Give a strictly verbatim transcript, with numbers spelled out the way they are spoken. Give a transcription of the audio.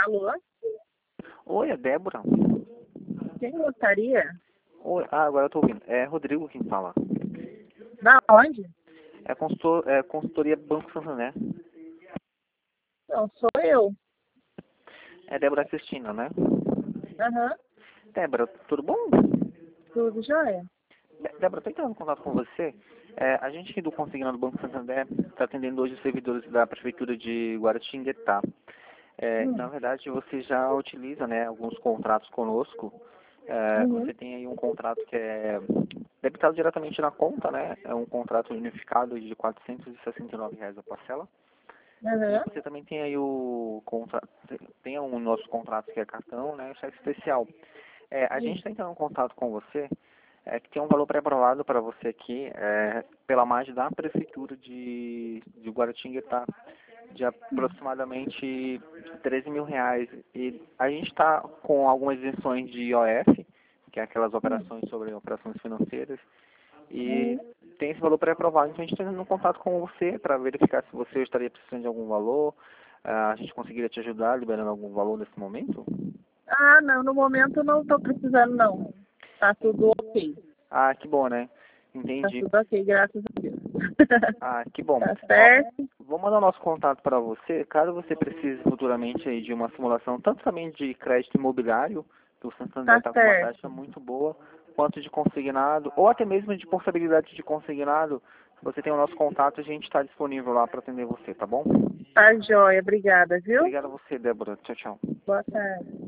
Alô? Oi, é Débora. Quem gostaria? Oi, ah, agora eu tô ouvindo. É Rodrigo quem fala. Da onde? É, consultor, é consultoria Banco Santander. Não, sou eu. É Débora Cristina, né? Aham. Débora, tudo bom? Tudo jóia? Dé- Débora, tô entrando em contato com você. É, a gente aqui do Consignado Banco Santander está atendendo hoje os servidores da Prefeitura de Guaratinguetá. É, na Hum. verdade, você já utiliza, né, alguns contratos conosco. É, Uhum. você tem aí um contrato que é debitado diretamente na conta, né? É um contrato unificado de quatrocentos e sessenta e nove reais a parcela. E Aham. você também tem aí o contrato, tem o nosso contrato que é cartão, né? Cheque especial. É, a gente Hum. está entrando em contato com você, é, que tem um valor pré-aprovado para você aqui, é, pela margem da Prefeitura de, de Guaratinguetá, de aproximadamente treze mil reais. E a gente está com algumas isenções de I O F, que é aquelas Hum. operações sobre operações financeiras, e Uhum. tem esse valor pré-aprovado. Então a gente está entrando em contato com você para verificar se você estaria precisando de algum valor, ah, a gente conseguiria te ajudar liberando algum valor nesse momento. Ah, não, no momento não estou precisando, não. Tá tudo ok. Ah, que bom, né? Tá Entendi. tudo ok, graças a Deus. Ah, que bom. Tá Ó, certo? vou mandar o nosso contato para você, caso você precise futuramente aí de uma simulação, tanto também de crédito imobiliário, que o Santander Tá está com uma taxa certo. muito boa, quanto de consignado, ou até mesmo de portabilidade de consignado, você tem o nosso contato, a gente está disponível lá para atender você, tá bom? Tá jóia, obrigada, viu? Obrigado a você, Débora. Tchau, tchau. Boa tarde.